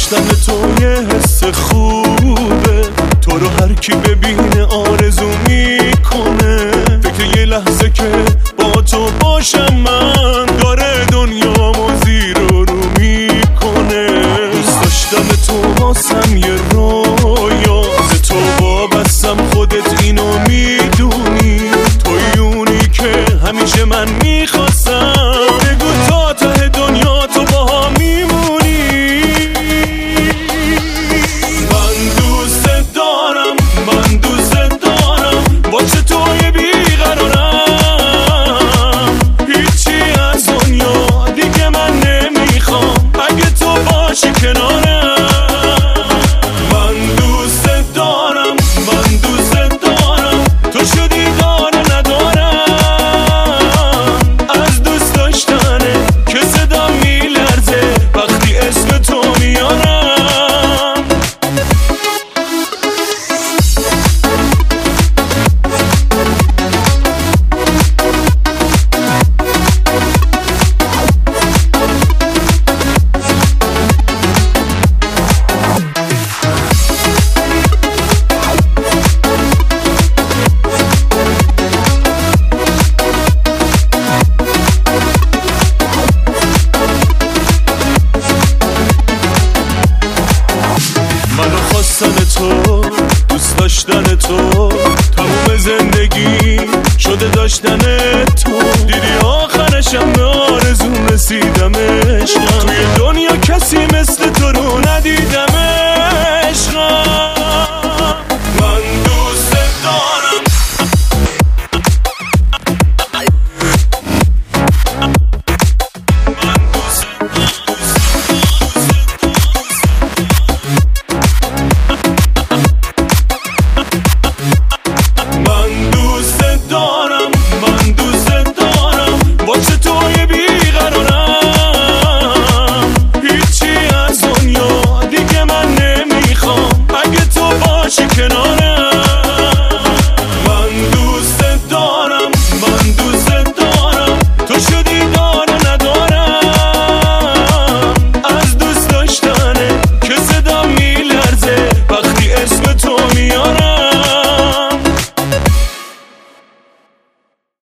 داشتن تو یه حس خوبه، تو رو هر کی ببینه آرزو میکنه. فکر یه لحظه که با تو باشم من، داره دنیامو زیر و رو میکنه. دوست داشتن تو واسم یه رویا، ز تو وابستم خودت اینو میدونی. تویونی که همیشه من میخواستم، بگو تا ته دنیا تو باها میمونی. من دوست دارم، من دوست دارم، با چطوری بیقرارم. هیچی از دنیا دیگه من نمیخوام اگه تو باشی کنارم. من دوست دارم، من دوست دارم، تو شدی داره ندارم. از دوست داشتنه که صدا میلرزه وقتی اسم تو میارم. منو خواستن تو، دوست داشتن تو، تموم زندگی شده داشتن تو. دیدی آخرشم به آرزوم رسیدم عشقم. توی